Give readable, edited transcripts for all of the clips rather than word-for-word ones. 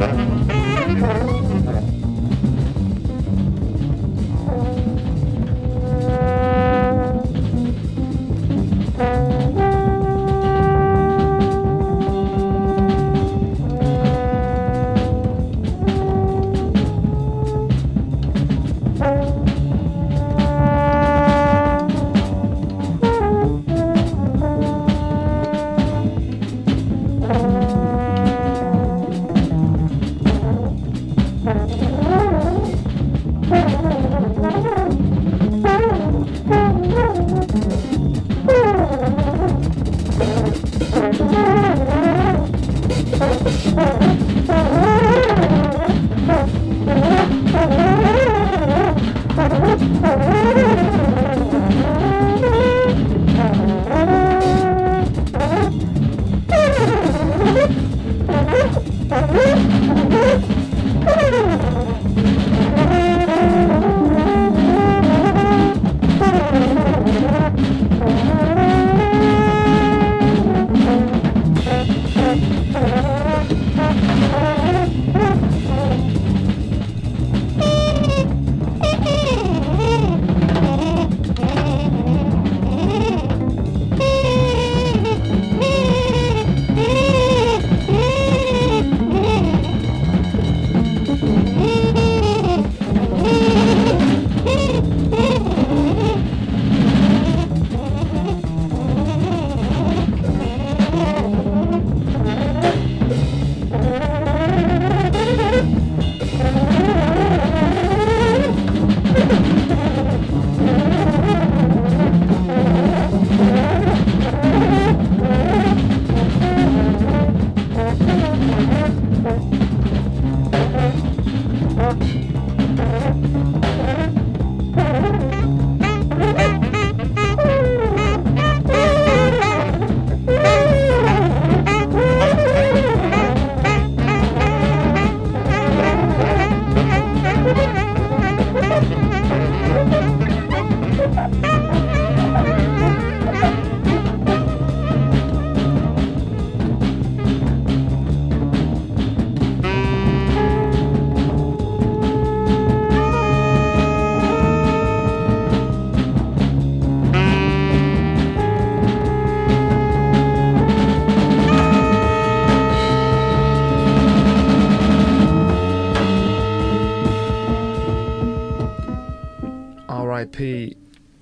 R.I.P.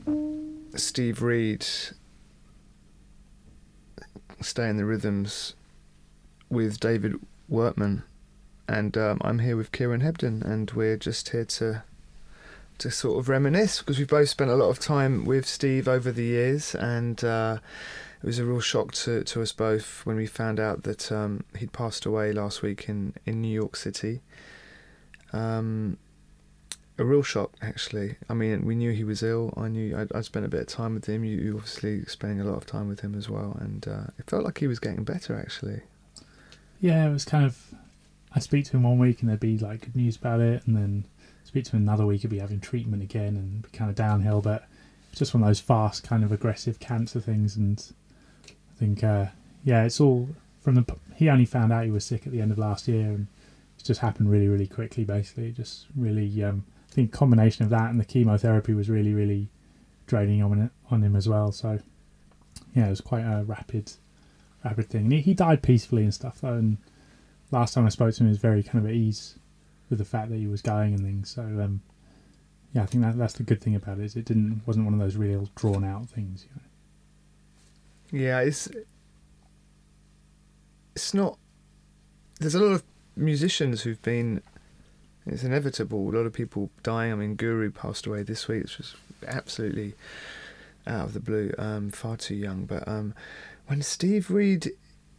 Steve Reed. Stay in the Rhythms with David Wortman, and I'm here with Kieran Hebden, and we're just here to sort of reminisce, because we've both spent a lot of time with Steve over the years, and it was a real shock to us both when we found out that he'd passed away last week in New York City. A real shock, actually. I mean, we knew he was ill. I knew I'd spent a bit of time with him. You obviously spending a lot of time with him as well, and it felt like he was getting better, actually. Yeah, it was kind of, I'd speak to him one week and there'd be like good news about it, and then speak to him another week, he'd be having treatment again and be kind of downhill. But it's just one of those fast, kind of aggressive cancer things, and I think it's all from he only found out he was sick at the end of last year, and it just happened really, really quickly. Basically, just really, I think a combination of that and the chemotherapy was really, really draining on him as well. So yeah, it was quite a rapid thing. And he died peacefully and stuff though. And last time I spoke to him, he was very kind of at ease with the fact that he was going and things. So I think that's the good thing about it. Is it wasn't one of those real drawn out things. You know? Yeah, it's not. There's a lot of musicians who've been. It's inevitable. A lot of people dying. I mean, Guru passed away this week, which was absolutely out of the blue. Far too young. But when Steve Reed,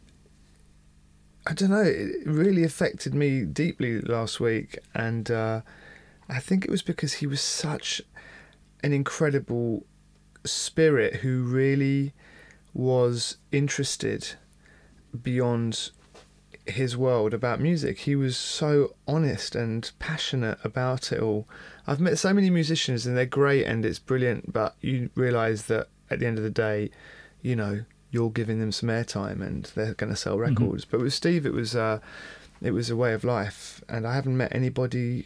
I don't know, it really affected me deeply last week, and I think it was because he was such an incredible spirit who really was interested beyond his world about music. He was so honest and passionate about it all. I've met so many musicians and they're great and it's brilliant, but you realise that at the end of the day, you know, you're giving them some airtime and they're going to sell records. Mm-hmm. But with Steve, it was it was a way of life, and I haven't met anybody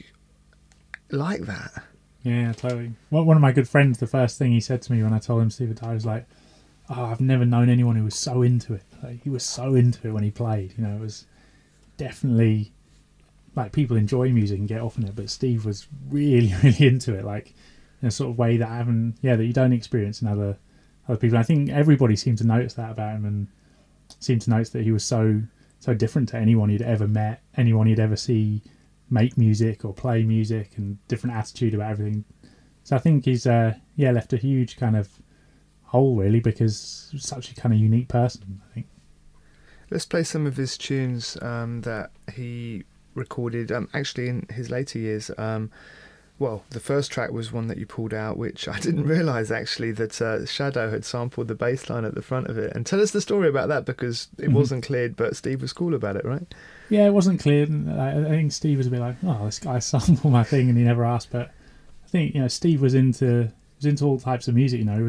like that. Yeah, totally. One of my good friends, the first thing he said to me when I told him Steve had died was like, "Oh, I've never known anyone who was so into it. Like, he was so into it when he played. You know, it was definitely like people enjoy music and get off on it, but Steve was really, really into it. Like in a sort of way that that you don't experience in other people. I think everybody seemed to notice that about him, and seemed to notice that he was so different to anyone he'd ever met, anyone he'd ever see make music or play music, and different attitude about everything. So I think he's left a huge kind of hole, really, because he's such a kind of unique person, I think. Let's play some of his tunes that he recorded actually in his later years. Well, the first track was one that you pulled out, which I didn't realise actually that Shadow had sampled the bass line at the front of it. And tell us the story about that, because it wasn't cleared, but Steve was cool about it, right? Yeah, it wasn't cleared. I think Steve was a bit like, "Oh, this guy sampled my thing," and he never asked. But I think, you know, Steve was into all types of music. You know,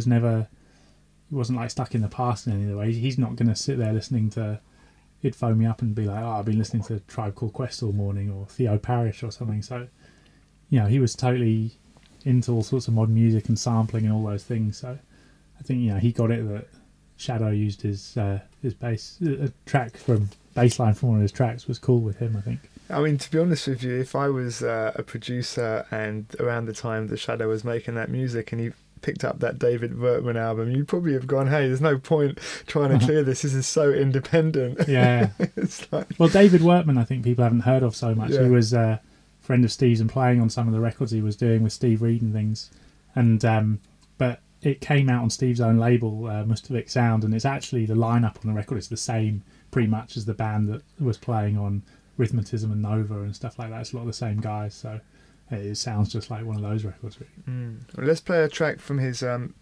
he wasn't like stuck in the past in any way. He's not going to sit there listening to. He'd phone me up and be like, "Oh, I've been listening to Tribe Called Quest all morning," or Theo Parrish or something. So, you know, he was totally into all sorts of modern music and sampling and all those things. So I think, you know, he got it that Shadow used his bass track from bassline from one of his tracks was cool with him, I think. I mean, to be honest with you, if I was a producer and around the time that Shadow was making that music and he picked up that David Wertman album, you'd probably have gone, "Hey, there's no point trying to clear this. This is so independent." Yeah. It's like... Well, David Wertman, I think people haven't heard of so much. Yeah. He was a friend of Steve's and playing on some of the records he was doing with Steve Reed and things. And but it came out on Steve's own label, Mustavik Sound, and it's actually the lineup on the record is the same pretty much as the band that was playing on Rhythmatism and Nova and stuff like that. It's a lot of the same guys, so it sounds just like one of those records, really. Well, let's play a track from his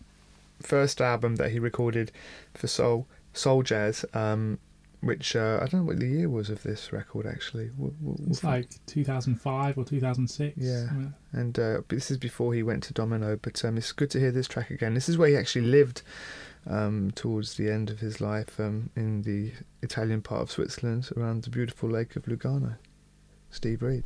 first album that he recorded for Soul Jazz, which I don't know what the year was of this record actually. It's like 2005 or 2006. Yeah, and this is before he went to Domino, but it's good to hear this track again. This is where he actually lived towards the end of his life in the Italian part of Switzerland around the beautiful lake of Lugano. Steve Reed.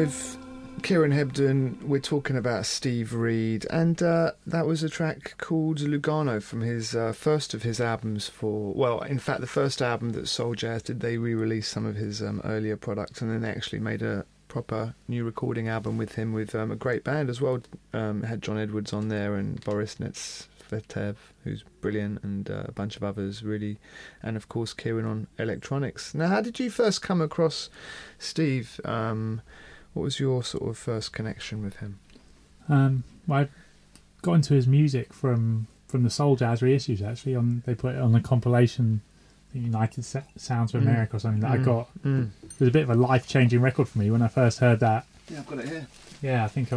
with Kieran Hebden, we're talking about Steve Reed, and that was a track called Lugano from his first of his albums in fact, the first album that Soul Jazz did. They re-released some of his earlier products, and then they actually made a proper new recording album with him, with a great band as well. Had John Edwards on there and Boris Netsvetev, who's brilliant, and a bunch of others, really, and of course Kieran on electronics. Now, how did you first come across Steve? What was your sort of first connection with him? Well, I got into his music from the Soul Jazz reissues, actually. They put it on the compilation, the United Sounds of America or something that I got. It was a bit of a life-changing record for me when I first heard that. Yeah, I've got it here. Yeah, I think I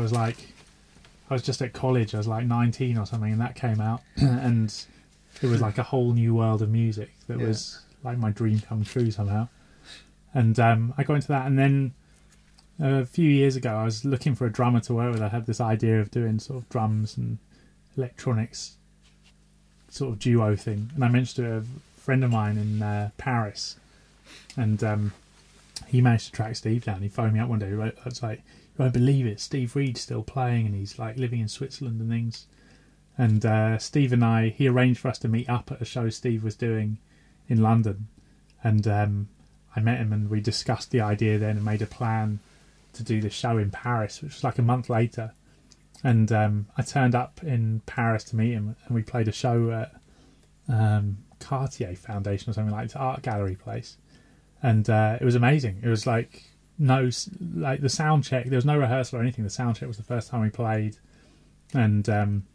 was just at college. I was like 19 or something, and that came out. And it was like a whole new world of music that was like my dream come true somehow. And I got into that, and then a few years ago I was looking for a drummer to work with. I had this idea of doing sort of drums and electronics sort of duo thing, and I mentioned to a friend of mine in Paris, and he managed to track Steve down. He phoned me up one day. I was like, "You won't believe it, Steve Reed's still playing, and he's like living in Switzerland and things." And Steve and he arranged for us to meet up at a show Steve was doing in London, and I met him, and we discussed the idea then and made a plan to do the show in Paris, which was like a month later. And I turned up in Paris to meet him, and we played a show at Cartier Foundation or something, like this art gallery place. And it was amazing. It was like the sound check, there was no rehearsal or anything. The sound check was the first time we played, and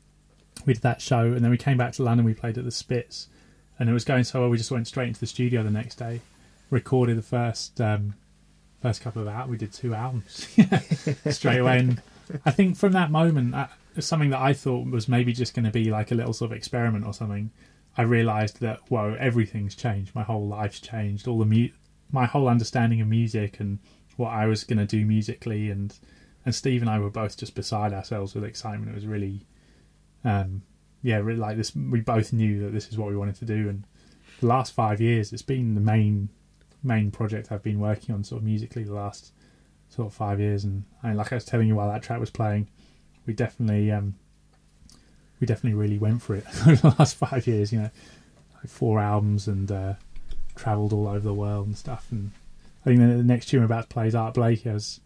we did that show, and then we came back to London. We played at the Spitz, and it was going so well, we just went straight into the studio the next day, recorded the first couple of hours. We did 2 albums straight away. And I think from that moment, something that I thought was maybe just going to be like a little sort of experiment or something, I realised that, whoa, everything's changed. My whole life's changed. My whole understanding of music and what I was going to do musically, and Steve and I were both just beside ourselves with excitement. It was really, really like this. We both knew that this is what we wanted to do, and the last 5 years, it's been the main project I've been working on sort of musically the last sort of 5 years. And like I was telling you while that track was playing, we definitely really went for it over the last 5 years, like 4 albums, and travelled all over the world and stuff. And I think the next tune we're about to play is Art Blakey. I was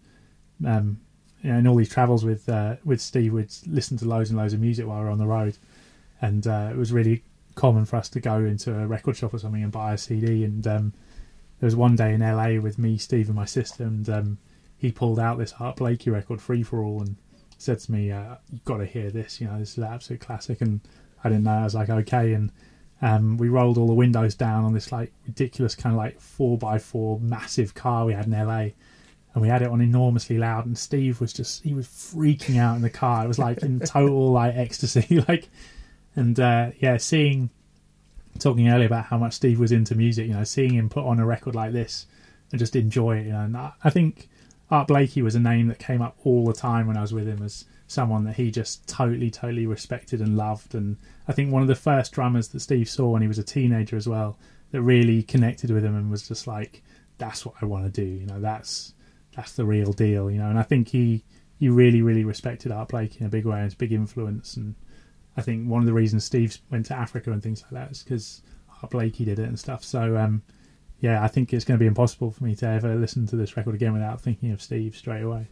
in all these travels with Steve, we'd listen to loads and loads of music while we were on the road, and it was really common for us to go into a record shop or something and buy a CD. And there was one day in LA with me, Steve, and my sister, and he pulled out this Art Blakey record, Free For All, and said to me, "You've got to hear this. This is an absolute classic." And I didn't know. I was like, "Okay." And we rolled all the windows down on this like ridiculous kind of like 4x4 massive car we had in LA, and we had it on enormously loud. And Steve was he was freaking out in the car. It was like in total like ecstasy, like. And talking earlier about how much Steve was into music, seeing him put on a record like this and just enjoy it, and I think Art Blakey was a name that came up all the time when I was with him as someone that he just totally respected and loved. And I think one of the first drummers that Steve saw when he was a teenager as well, that really connected with him and was just like, that's what I want to do, that's the real deal, And I think he really respected Art Blakey in a big way, and his big influence. And I think one of the reasons Steve went to Africa and things like that is because Art Blakey did it and stuff. So, I think it's going to be impossible for me to ever listen to this record again without thinking of Steve straight away.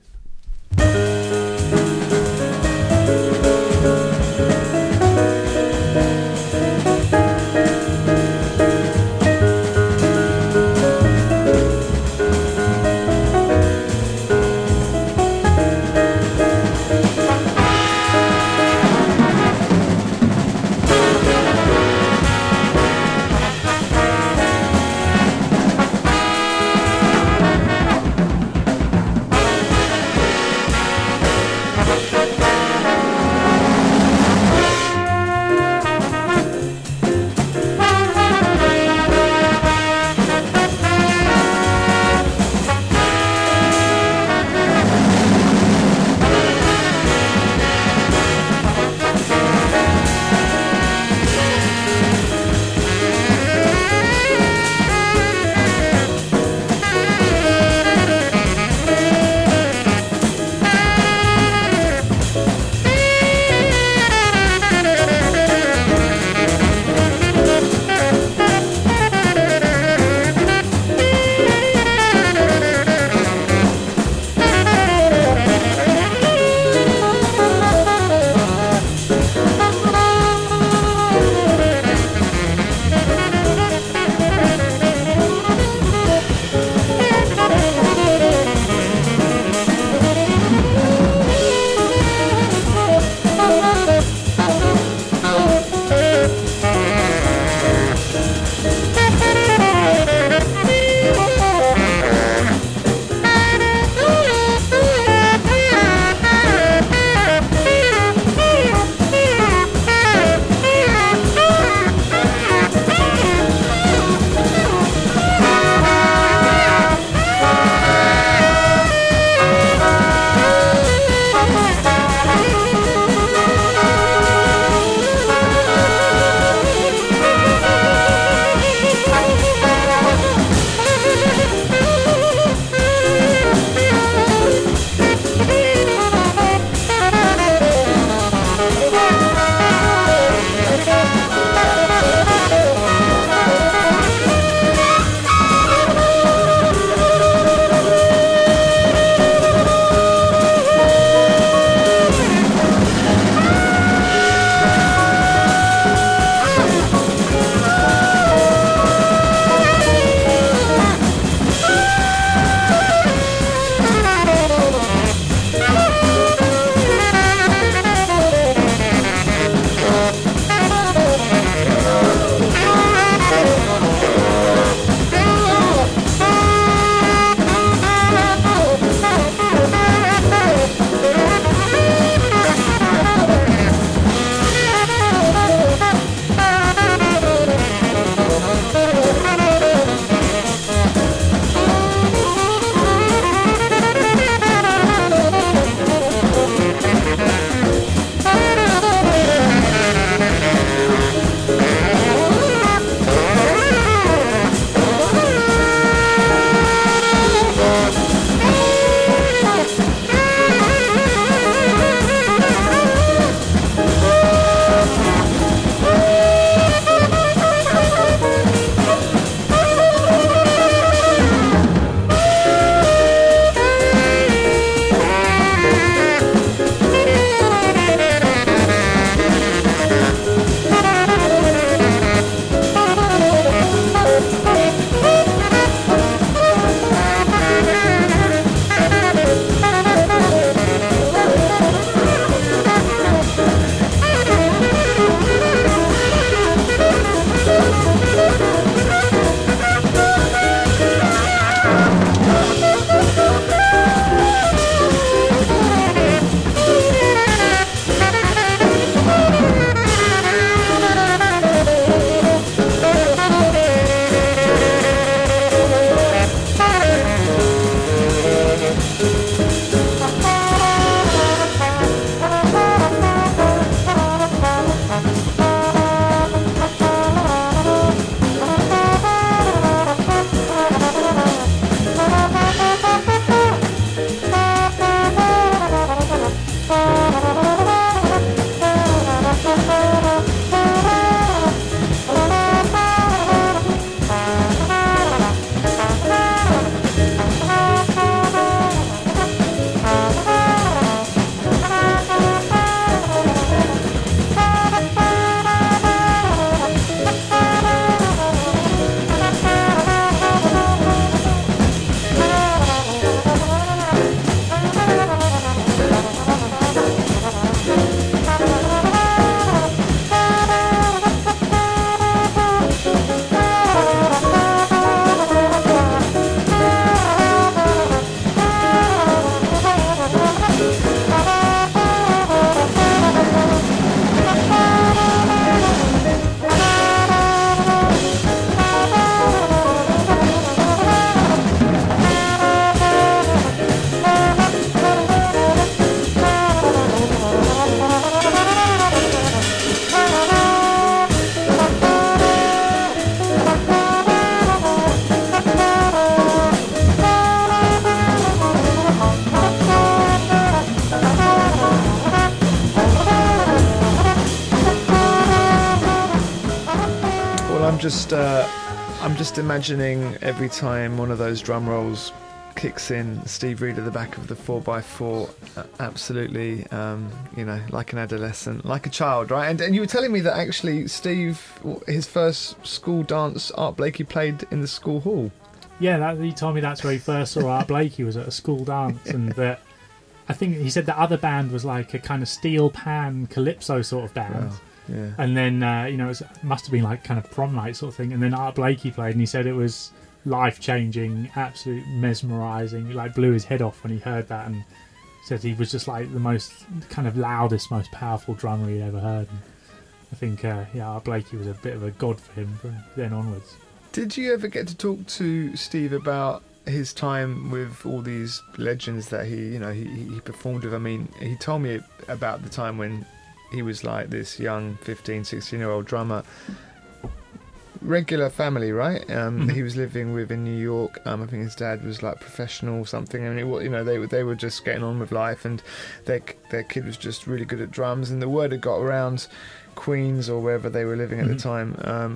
I'm just imagining every time one of those drum rolls kicks in, Steve Reed at the back of the 4x4, absolutely, like an adolescent, like a child, right? And you were telling me that actually Steve, his first school dance, Art Blakey played in the school hall. Yeah, he told me that's where he first saw Art Blakey, was at a school dance, and that I think he said the other band was like a kind of steel pan calypso sort of band. Wow. Yeah. And then, it must have been like kind of prom night sort of thing. And then Art Blakey played, and he said it was life-changing, absolute mesmerising. He like blew his head off when he heard that, and said he was just like the most kind of loudest, most powerful drummer he'd ever heard. And I think, Art Blakey was a bit of a god for him from then onwards. Did you ever get to talk to Steve about his time with all these legends that he performed with? I mean, he told me about the time when he was like this young 15, 16-year-old drummer. Regular family, right? He was living with in New York. I think his dad was like professional or something. I mean, they were just getting on with life, and their kid was just really good at drums. And the word had got around Queens or wherever they were living at the time,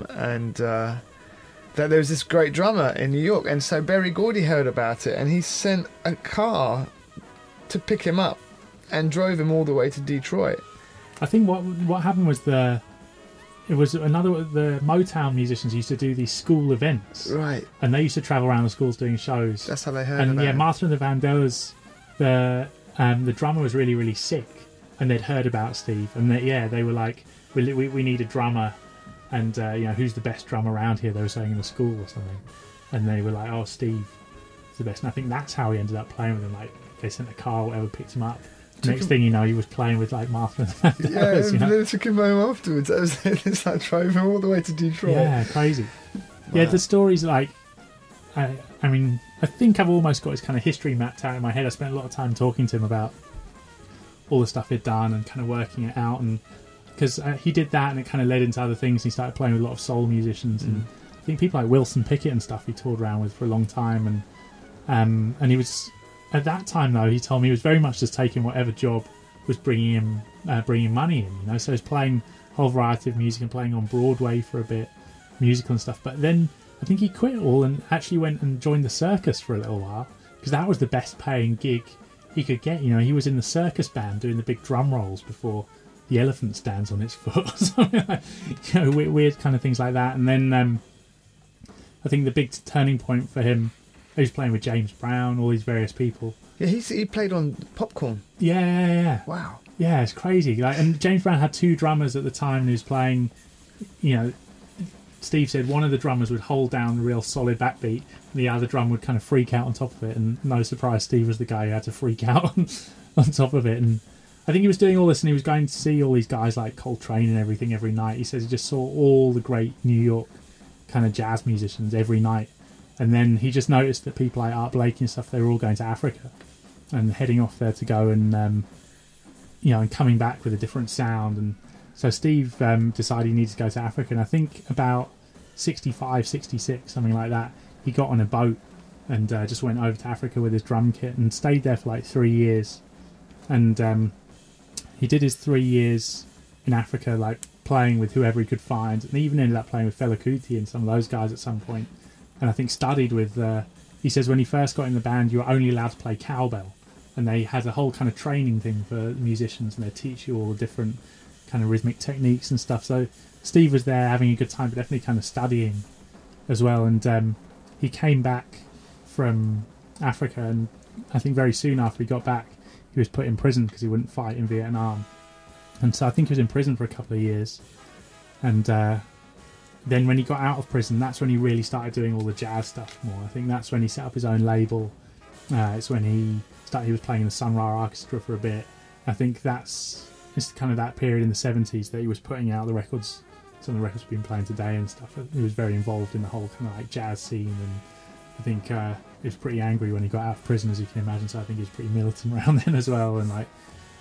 that there was this great drummer in New York. And so Berry Gordy heard about it, and he sent a car to pick him up and drove him all the way to Detroit. I think what happened was the Motown musicians used to do these school events, right? And they used to travel around the schools doing shows. That's how they heard. And about it. Martha and the Vandellas, the drummer was really, really sick, and they'd heard about Steve, and they were like, we need a drummer, and who's the best drummer around here? They were saying in the school or something, and they were like, oh, Steve is the best. And I think that's how he ended up playing with them. Like they sent a car, or whatever, picked him up. Next thing you know, he was playing with like Martha and the Vandellas. Yeah, and they took him home afterwards. It's like drove him all the way to Detroit. Yeah, crazy. Wow. Yeah, the story's like, I mean, I think I've almost got his kind of history mapped out in my head. I spent a lot of time talking to him about all the stuff he'd done and kind of working it out, and because he did that, and it kind of led into other things. He started playing with a lot of soul musicians, and I think people like Wilson Pickett and stuff he toured around with for a long time, and he was. At that time, though, he told me he was very much just taking whatever job was bringing money in. So he was playing a whole variety of music and playing on Broadway for a bit, musical and stuff. But then I think he quit it all and actually went and joined the circus for a little while, because that was the best paying gig he could get. He was in the circus band doing the big drum rolls before the elephant stands on its foot, or something like, weird kind of things like that. And then I think the big turning point for him. He was playing with James Brown, all these various people. Yeah, he played on Popcorn. Yeah. Wow. Yeah, it's crazy. And James Brown had two drummers at the time, and he was playing. Steve said one of the drummers would hold down the real solid backbeat, and the other drum would kind of freak out on top of it. And no surprise, Steve was the guy who had to freak out on top of it. And I think he was doing all this, and he was going to see all these guys like Coltrane and everything every night. He says he just saw all the great New York kind of jazz musicians every night. And then he just noticed that people like Art Blakey and stuff, they were all going to Africa and heading off there to go and, and coming back with a different sound. And so Steve decided he needed to go to Africa. And I think about 65, 66, something like that, he got on a boat and just went over to Africa with his drum kit and stayed there for like 3 years. And he did his 3 years in Africa, like playing with whoever he could find. And he even ended up playing with Fela Kuti and some of those guys at some point. And I think studied with, he says when he first got in the band, you were only allowed to play cowbell. And they had a whole kind of training thing for musicians, and they teach you all the different kind of rhythmic techniques and stuff. So Steve was there having a good time, but definitely kind of studying as well. And he came back from Africa, and I think very soon after he got back, he was put in prison because he wouldn't fight in Vietnam. And so I think he was in prison for a couple of years. And then when he got out of prison, that's when he really started doing all the jazz stuff more. I think that's when he set up his own label. It's when he was playing in the Sun Ra Orchestra for a bit. I think it's kind of that period in the 70s that he was putting out the records. Some of the records we've been playing today and stuff. He was very involved in the whole kind of like jazz scene, and I think he was pretty angry when he got out of prison, as you can imagine. So I think he was pretty militant around then as well. And like,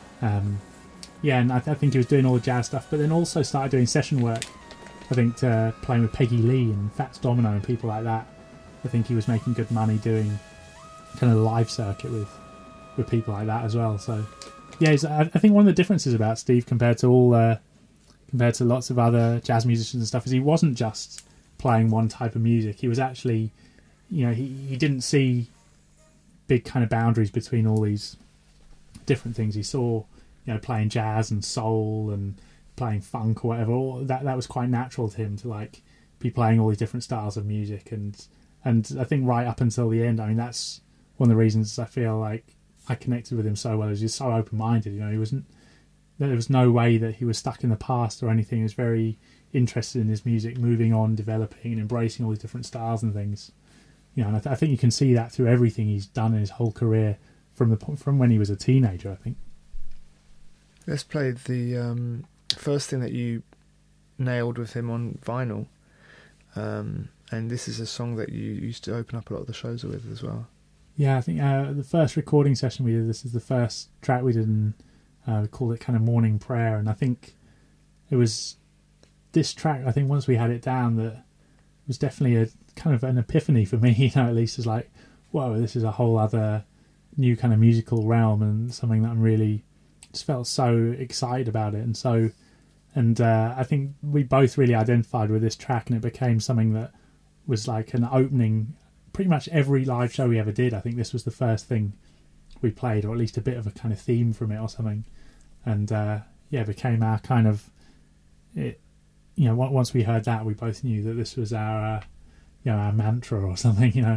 and I think he was doing all the jazz stuff, but then also started doing session work. I think playing with Peggy Lee and Fats Domino and people like that. I think he was making good money doing kind of the live circuit with people like that as well. So yeah, I think one of the differences about Steve compared to lots of other jazz musicians and stuff is he wasn't just playing one type of music. He was actually, he didn't see big kind of boundaries between all these different things. He saw, playing jazz and soul and playing funk or whatever. All that was quite natural to him to like be playing all these different styles of music. And I think right up until the end, I mean, that's one of the reasons I feel like I connected with him so well. Is he's so open-minded. There was no way that he was stuck in the past or anything. He was very interested in his music, moving on, developing, and embracing all these different styles and things. And I think you can see that through everything he's done in his whole career from when he was a teenager, I think. Let's play the first thing that you nailed with him on vinyl. And this is a song that you used to open up a lot of the shows with as well. Yeah, I think the first recording session we did, this is the first track we did, and we called it kind of Morning Prayer. And I think it was this track, I think once we had it down, that was definitely a kind of an epiphany for me, at least, is like, whoa, this is a whole other new kind of musical realm, and something that I'm really just felt so excited about it. And I think we both really identified with this track, and it became something that was like an opening pretty much every live show we ever did. I think this was the first thing we played, or at least a bit of a kind of theme from it or something. And it became our kind of it. Once we heard that, we both knew that this was our our mantra or something.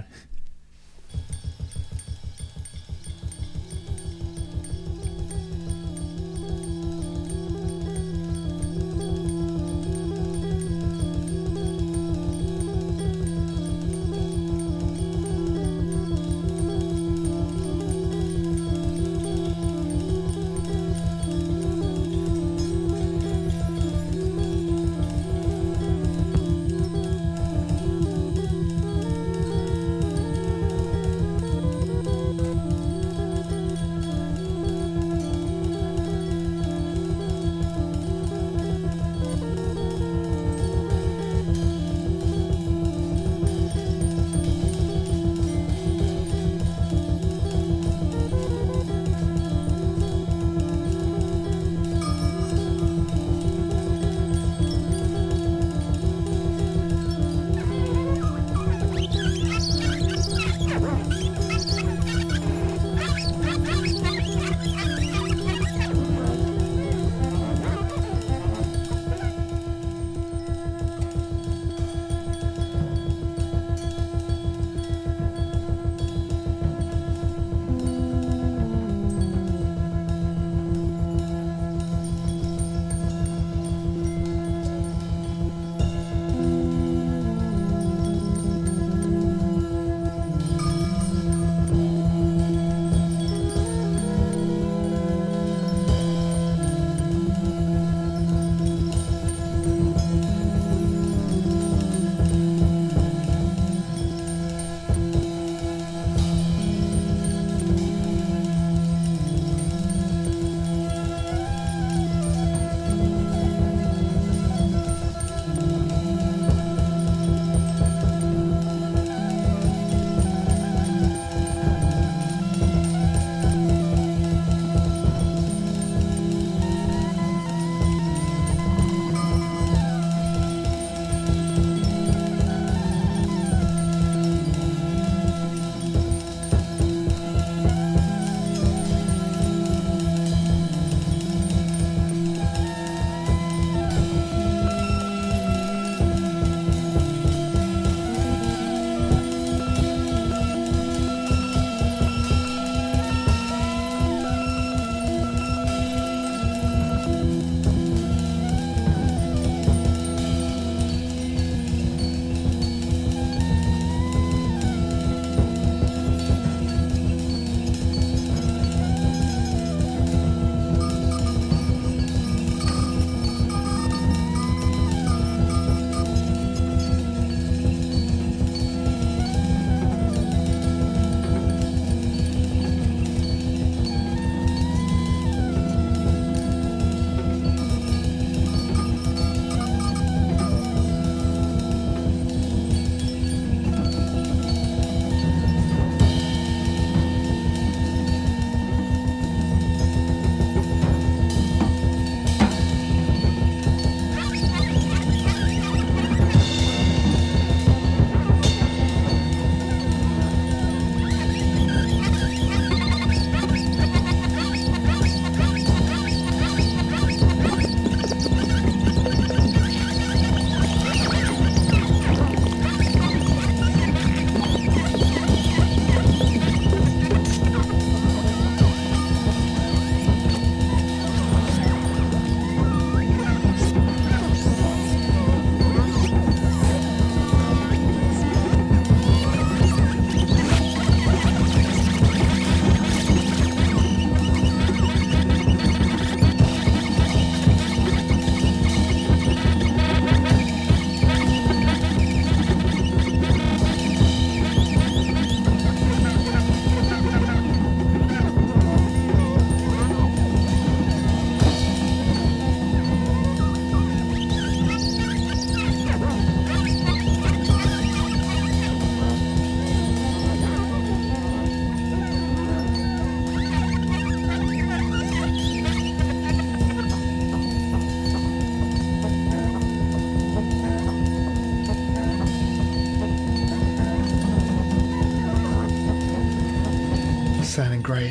great.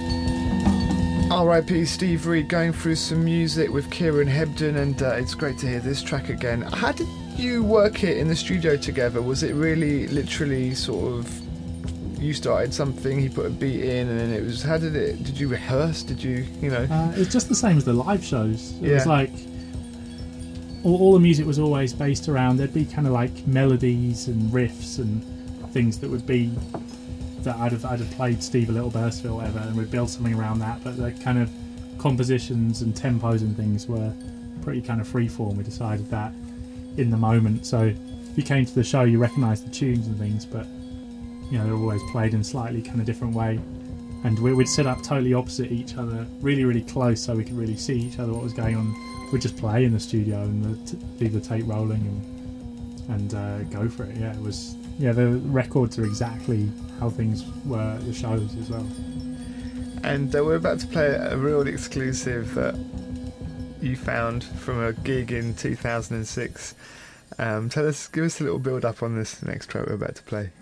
R.I.P. Steve Reed, going through some music with Kieran Hebden, and it's great to hear this track again. How did you work it in the studio together? Was it really literally sort of, you started something, he put a beat in, and then it was, did you rehearse? Did you, It's just the same as the live shows. It Yeah. was like, all the music was always based around, there'd be kind of like melodies and riffs and things that would be, that I'd have played Steve a little burst or whatever, and we'd build something around that, but the kind of compositions and tempos and things were pretty kind of freeform. We decided that in the moment, so if you came to the show you recognised the tunes and things, but they're always played in a slightly kind of different way, and we'd set up totally opposite each other, really really close, so we could really see each other, what was going on. We'd just play in the studio and leave the tape rolling and go for it. It was, the records are exactly how things were at the shows as well. And we're about to play a real exclusive that you found from a gig in 2006. Give us a little build up on this next track we're about to play.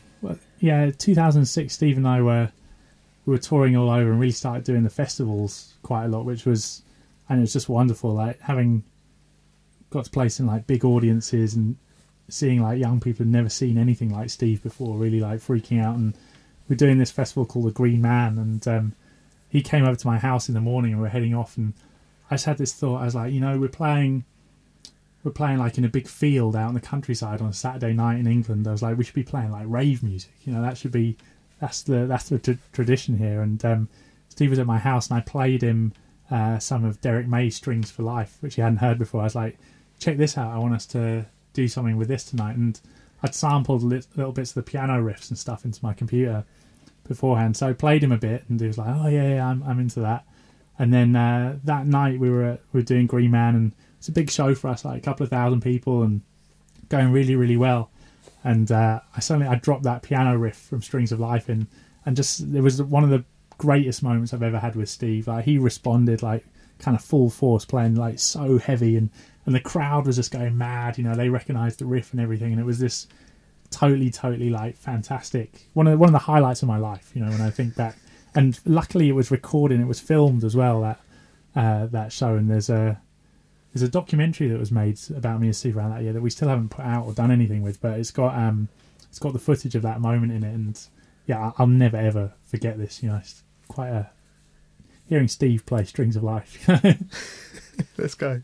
2006, Steve and I we were touring all over and really started doing the festivals quite a lot, and it was just wonderful, like having got to play in like big audiences and seeing like young people who'd never seen anything like Steve before, really like freaking out. And we're doing this festival called the Green Man, and he came over to my house in the morning and we're heading off, and I just had this thought. I was like, we're playing like in a big field out in the countryside on a Saturday night in England. I was like, we should be playing like rave music, that's the tradition here. And Steve was at my house and I played him some of Derek May's Strings for Life, which he hadn't heard before. I was like, check this out, I want us to do something with this tonight. And I'd sampled little bits of the piano riffs and stuff into my computer beforehand, so I played him a bit and he was like, oh yeah, I'm into that. And then that night we were doing Green Man, and it's a big show for us, like a couple of thousand people and going really really well. And I dropped that piano riff from Strings of Life in, and just, it was one of the greatest moments I've ever had with Steve. Like, he responded like kind of full force, playing like so heavy, and the crowd was just going mad. They recognised the riff and everything, and it was this totally like fantastic, one of the highlights of my life. When I think back, and luckily it was recorded, it was filmed as well, that show. And there's a documentary that was made about me and Steve around that year that we still haven't put out or done anything with, but it's got the footage of that moment in it. And I'll never ever forget this. It's quite hearing Steve play Strings of Life. Let's go.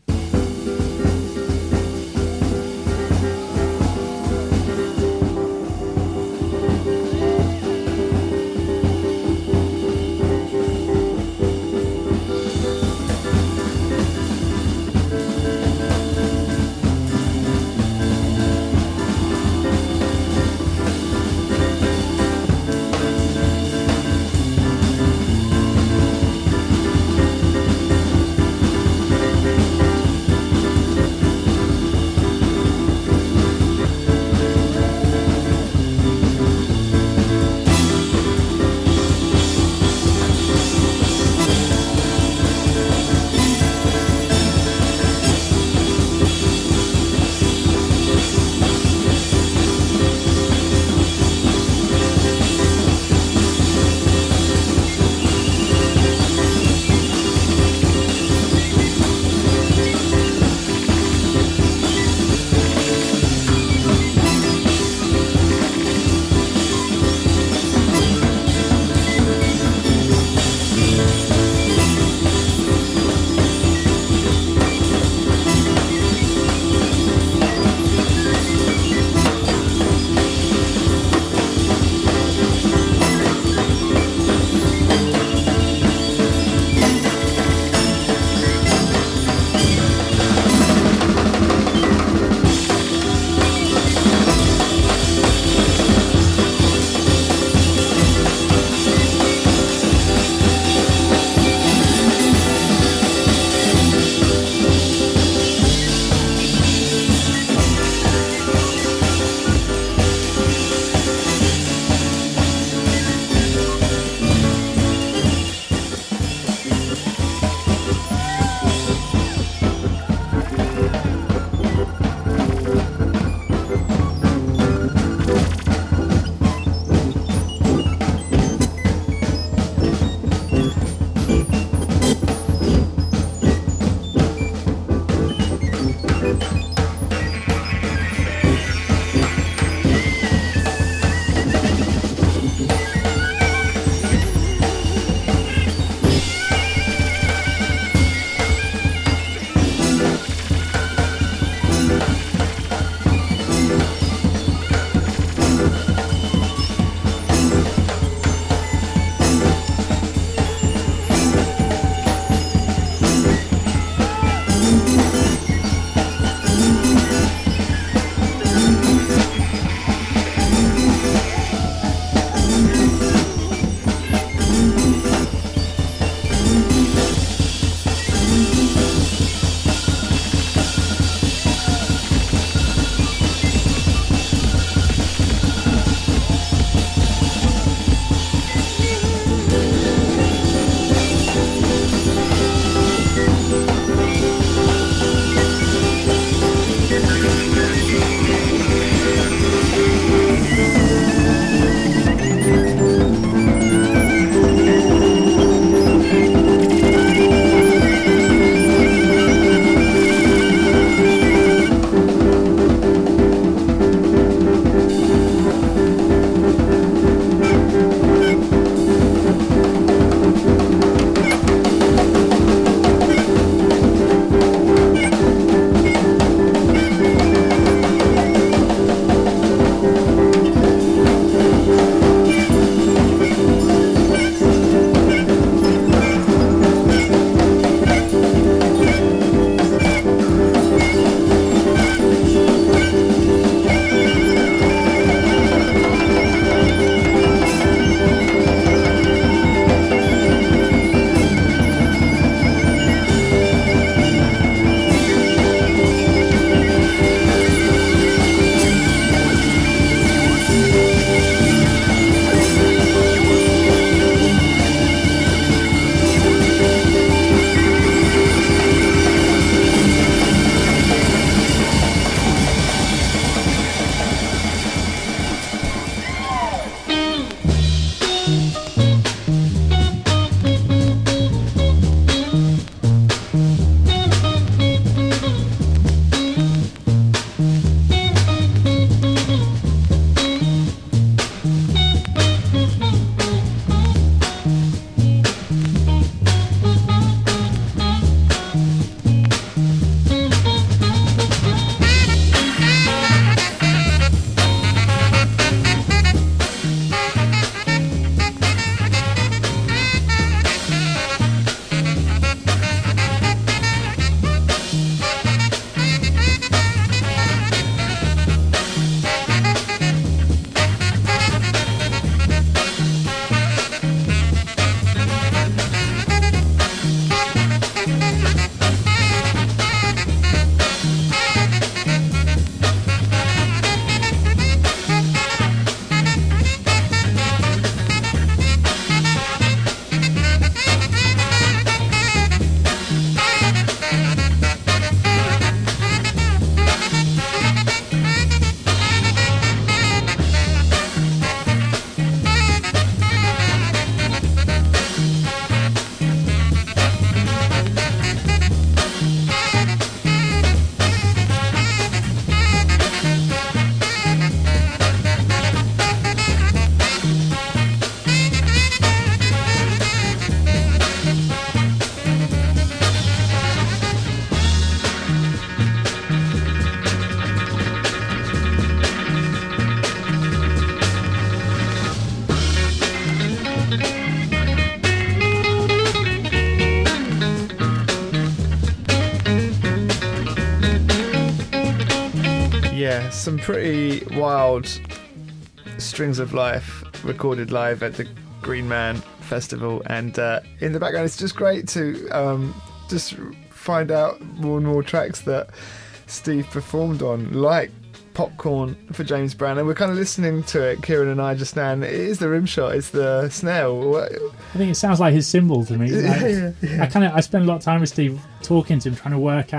some pretty wild Strings of Life recorded live at the Green Man Festival, and in the background it's just great to just find out more and more tracks that Steve performed on, like Popcorn for James Brown, and we're kind of listening to it, Kieran and I, just now, and it is the rim shot, it's the snare. I think it sounds like his cymbal to me. Like, yeah. I spent a lot of time with Steve talking to him, trying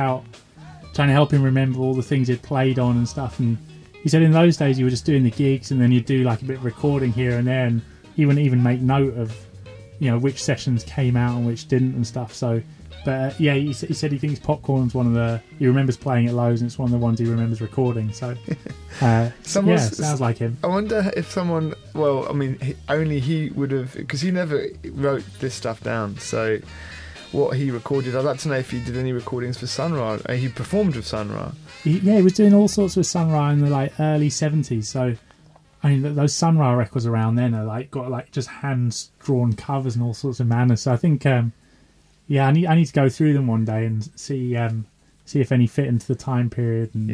to help him remember all the things he'd played on and stuff, and he said in those days you were just doing the gigs and then you'd do like a bit of recording here and there, and he wouldn't even make note of, you know, which sessions came out and which didn't and stuff. So, but yeah, he said he thinks Popcorn's one of he remembers playing at Lowe's, and it's one of the ones he remembers recording. So, sounds like him. I wonder if someone, well, I mean, only he would have, because he never wrote this stuff down. So, what he recorded, I'd like to know if he did any recordings for Sun Ra. He performed with Sun Ra. He was doing all sorts with Sun Ra in the like early 70s. So, I mean, those Sun Ra records around then are like got like just hands drawn covers and all sorts of manners. So I think, I need to go through them one day and see if any fit into the time period, and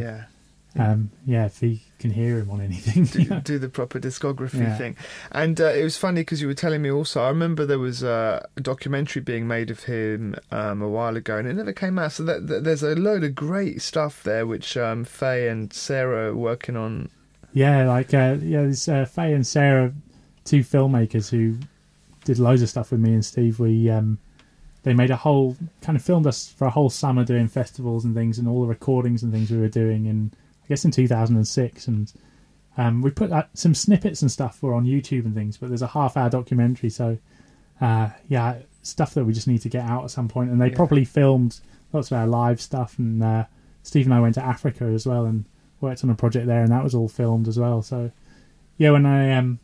if he can hear him on anything. Do the proper discography thing. And it was funny because you were telling me also, I remember there was a documentary being made of him a while ago, and it never came out. So there's a load of great stuff there, which Faye and Sarah are working on. Yeah, there's Faye and Sarah, two filmmakers who did loads of stuff with me and Steve. They made filmed us for a whole summer doing festivals and things, and all the recordings and things we were doing in 2006, and we put some snippets and stuff were on YouTube and things, but there's a half-hour documentary, so stuff that we just need to get out at some point. And they properly filmed lots of our live stuff, and Steve and I went to Africa as well and worked on a project there, and that was all filmed as well. So when I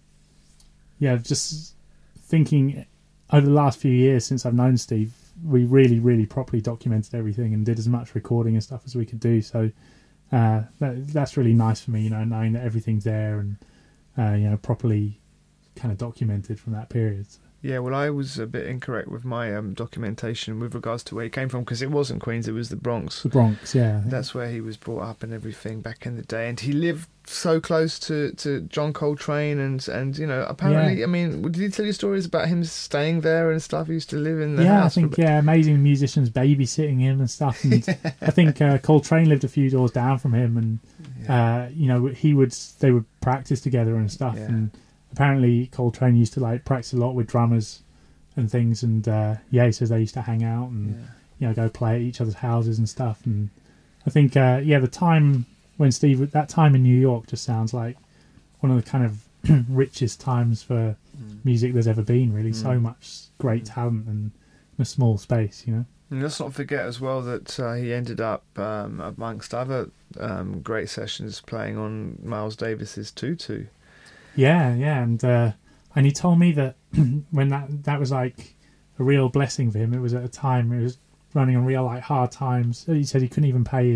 just thinking over the last few years since I've known Steve, we really, really properly documented everything and did as much recording and stuff as we could do. So that's really nice for me, you know, knowing that everything's there and properly kind of documented from that period. So. Yeah, well, I was a bit incorrect with my documentation with regards to where he came from, because it wasn't Queens, it was the Bronx. The Bronx, yeah. That's where he was brought up and everything back in the day, and he lived so close to John Coltrane, and you know, apparently, I mean, did he tell you stories about him staying there and stuff? He used to live in the house. I think amazing musicians babysitting him and stuff, and I think Coltrane lived a few doors down from him, and they would practice together and stuff, and apparently Coltrane used to like practice a lot with drummers and things, and he says they used to hang out and go play at each other's houses and stuff. And I think the time when Steve, that time in New York, just sounds like one of the kind of richest times for music there's ever been, really. So much great talent in a small space, you know. And let's not forget as well that he ended up, amongst other great sessions, playing on Miles Davis's Tutu. Yeah, and he told me that when that was like a real blessing for him. It was at a time it was running on real like hard times. He said he couldn't even pay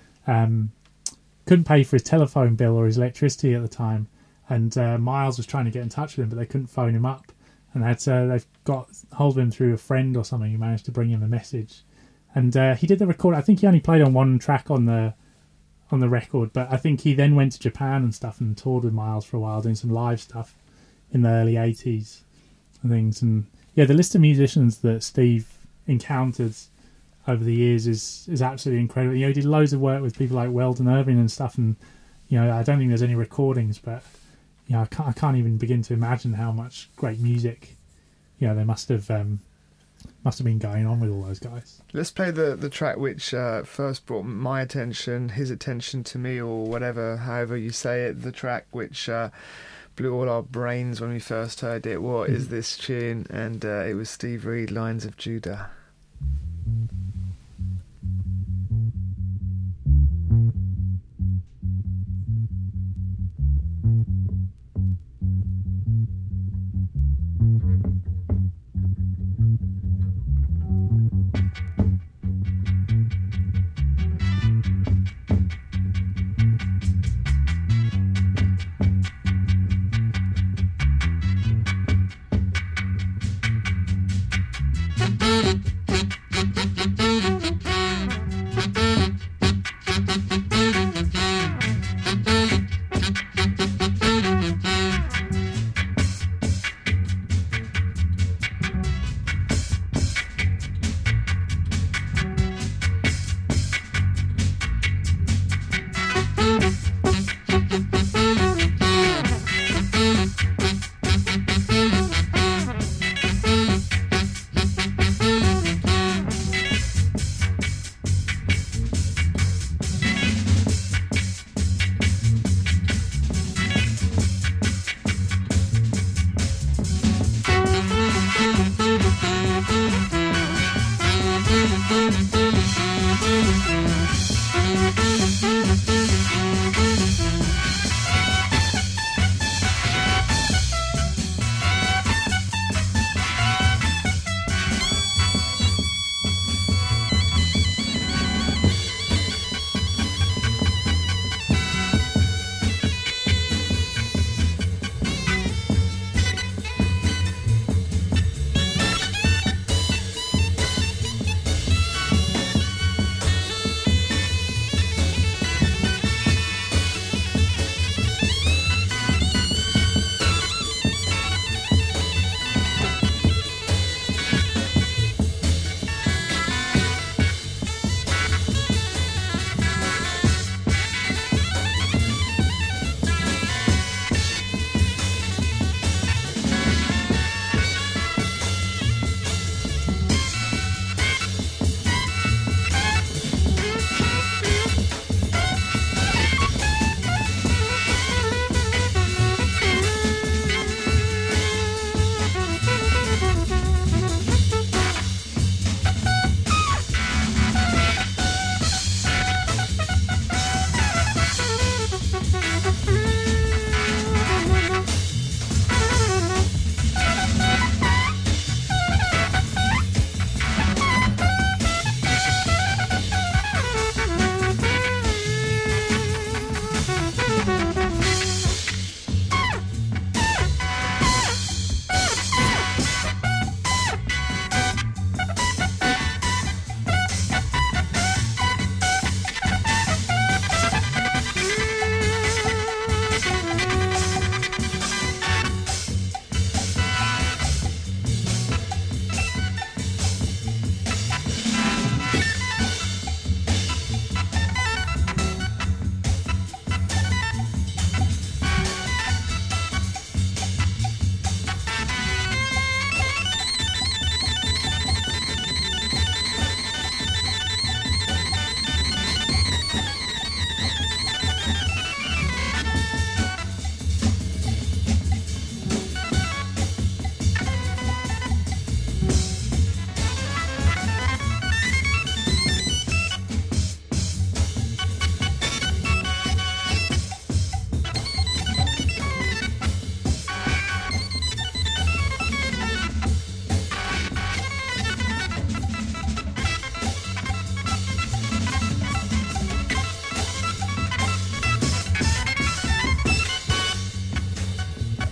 for his telephone bill or his electricity at the time, and Miles was trying to get in touch with him, but they couldn't phone him up, and they've got hold of him through a friend or something who managed to bring him a message, and he did the record. I think he only played on one track on the record, but I think he then went to Japan and stuff and toured with Miles for a while, doing some live stuff in the early 80s and things. And the list of musicians that Steve encountered over the years is absolutely incredible. You know, he did loads of work with people like Weldon Irving and stuff, and I don't think there's any recordings, but I can't even begin to imagine how much great music there must have been going on with all those guys. Let's play the track which first brought my attention, his attention to me, or whatever, however you say it. The track which blew all our brains when we first heard it. What is this tune? And it was Steve Reed, Lines of Judah.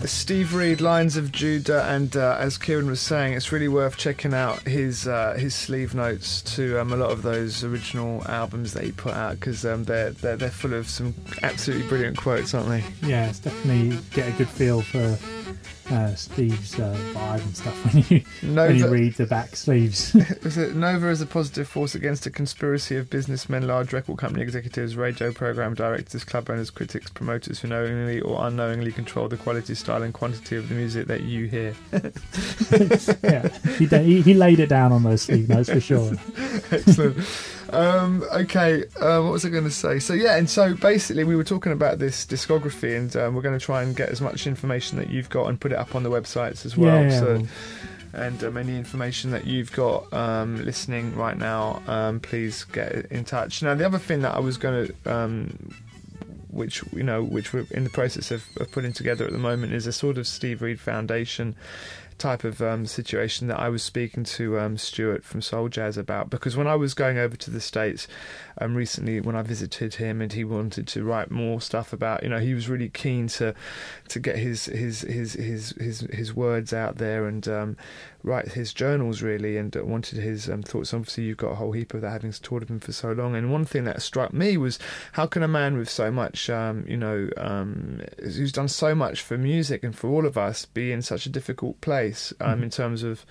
Steve Reed, Lions of Judah, and as Kieran was saying, it's really worth checking out his sleeve notes to a lot of those original albums that he put out, because they're full of some absolutely brilliant quotes, aren't they? Yeah, it's definitely get a good feel for Steve's vibe and stuff when you read the back sleeves. Was it Nova is a positive force against a conspiracy of businessmen, large record company executives, radio program directors, club owners, critics, promoters who knowingly or unknowingly control the quality, style and quantity of the music that you hear. Yeah, he laid it down on those sleeve notes for sure. Excellent. Okay, what was I going to say? So yeah, and so basically we were talking about this discography, and we're going to try and get as much information that you've got and put it up on the websites as well. And any information that you've got listening right now, please get in touch. Now, the other thing that I was going to which we're in the process of putting together at the moment, is a sort of Steve Reed Foundation type of situation that I was speaking to Stuart from Soul Jazz about, because when I was going over to the States recently, when I visited him, and he wanted to write more stuff about, he was really keen to get his words out there and write his journals really, and wanted his thoughts. Obviously you've got a whole heap of that, having toured with him for so long, and one thing that struck me was, how can a man with so much who's done so much for music and for all of us be in such a difficult place in terms of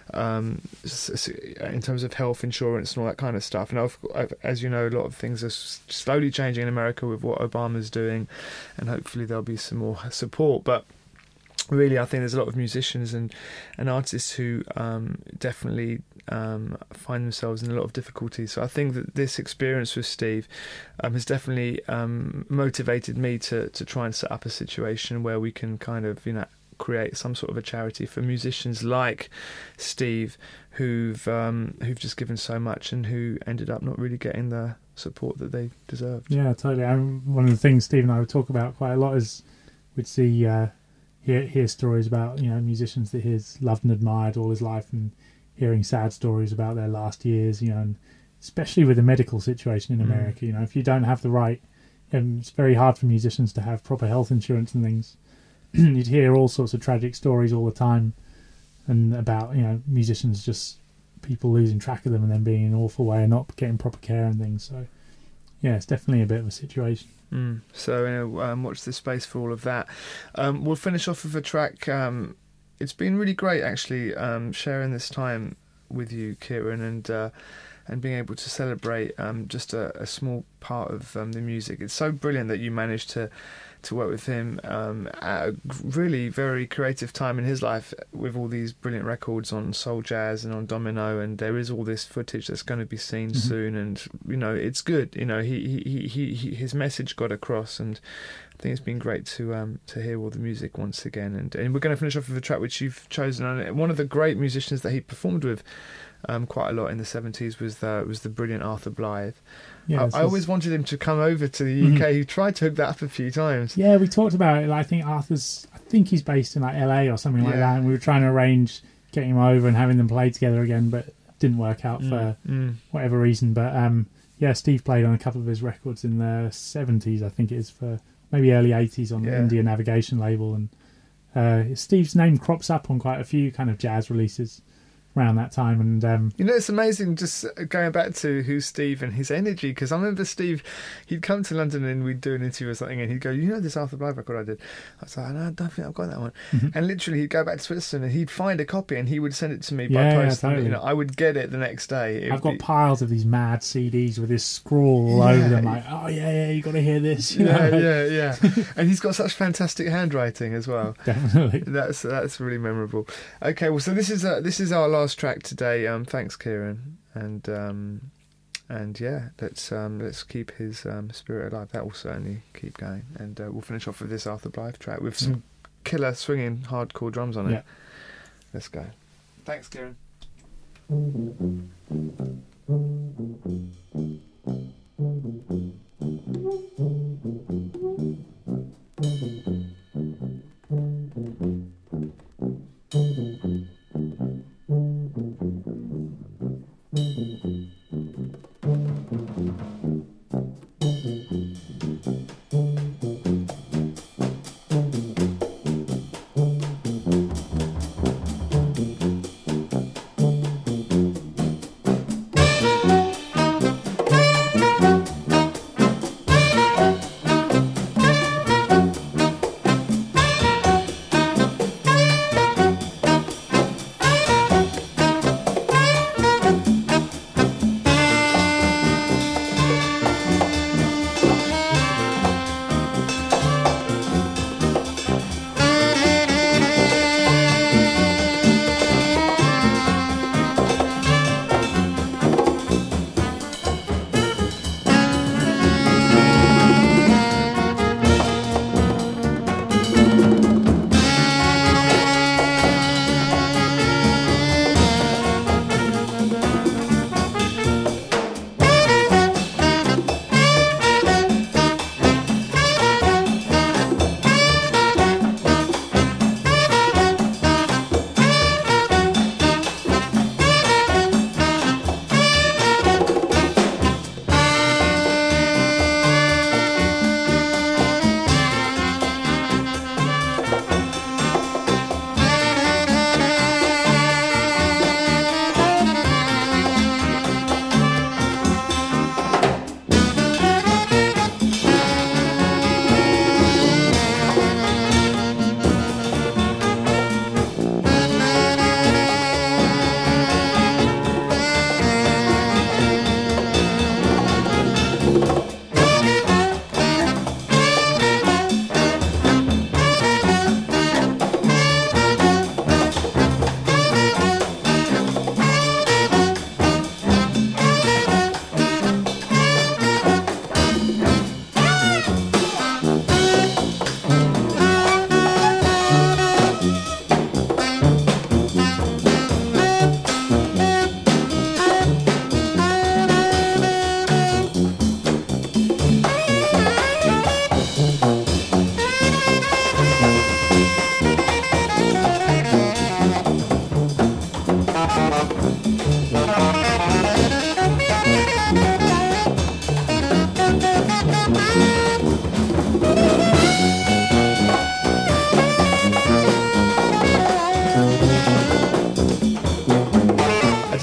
health insurance and all that kind of stuff. And as you know, a lot of things are slowly changing in America with what Obama's doing, and hopefully there'll be some more support. But really, I think there's a lot of musicians and artists who definitely find themselves in a lot of difficulty. So I think that this experience with Steve has definitely motivated me to try and set up a situation where we can kind of, create some sort of a charity for musicians like Steve, who've just given so much and who ended up not really getting the support that they deserved. Yeah, totally. One of the things Steve and I would talk about quite a lot is we'd see hear stories about musicians that he's loved and admired all his life, and hearing sad stories about their last years, and especially with the medical situation in America. If you don't have the right, it's very hard for musicians to have proper health insurance and things. You'd hear all sorts of tragic stories all the time, and about musicians, just people losing track of them and then being in an awful way and not getting proper care and things. So yeah, it's definitely a bit of a situation. So watch this space for all of that. We'll finish off with a track. It's been really great actually sharing this time with you, Kieran, and being able to celebrate just a small part of the music. It's so brilliant that you managed to work with him at a really very creative time in his life, with all these brilliant records on Soul Jazz and on Domino, and there is all this footage that's going to be seen soon, and it's good. He his message got across, and I think it's been great to hear all the music once again. And we're going to finish off with a track which you've chosen, and one of the great musicians that he performed with quite a lot in the 70s was the brilliant Arthur Blythe. Yeah, I always wanted him to come over to the UK. He tried to hook that up a few times. Yeah, we talked about it. I think he's based in LA or something like that, and we were trying to arrange getting him over and having them play together again, but it didn't work out for whatever reason. But Steve played on a couple of his records in the 70s, I think it is, for maybe early 80s on the India Navigation label, and Steve's name crops up on quite a few kind of jazz releases around that time. And it's amazing just going back to who's Steve and his energy, because I remember Steve, he'd come to London and we'd do an interview or something, and he'd go, this Arthur Blythe record I did? I was like, no, I don't think I've got that one. And literally he'd go back to Switzerland and he'd find a copy and he would send it to me by post. Totally. I would get it the next day. I've got piles of these mad CDs with this scrawl all over them, like, oh yeah, you got to hear this. Yeah. And he's got such fantastic handwriting as well. Definitely. That's really memorable. Okay, well, so this is our last track today. Thanks, Kieran, and let's keep his spirit alive. That will certainly keep going, and we'll finish off with this Arthur Blythe track with some killer swinging hardcore drums on it. Yeah. Let's go. Thanks, Kieran.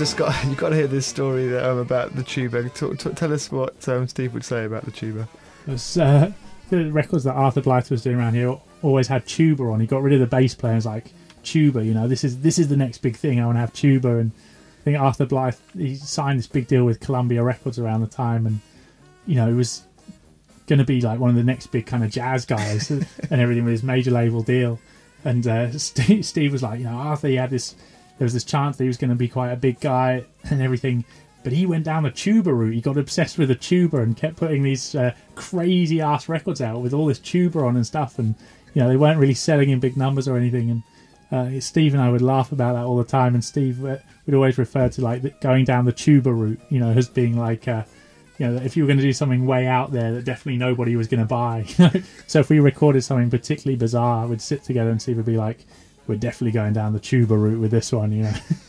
just got to hear this story about the tuba. Tell us what Steve would say about the tuba. It was, the records that Arthur Blythe was doing around here always had tuba on. He got rid of the bass player and was like, tuba, this is the next big thing. I want to have tuba. And I think Arthur Blythe, he signed this big deal with Columbia Records around the time, and he was going to be like one of the next big kind of jazz guys and everything with his major label deal. And Steve was like, Arthur, there was this chance that he was going to be quite a big guy and everything, but he went down the tuba route. He got obsessed with the tuba and kept putting these crazy ass records out with all this tuba on and stuff, and they weren't really selling in big numbers or anything. And Steve and I would laugh about that all the time, and Steve would always refer to like going down the tuba route, as being like if you were going to do something way out there that definitely nobody was going to buy. So if we recorded something particularly bizarre, we'd sit together and Steve would be like, we're definitely going down the tuba route with this one.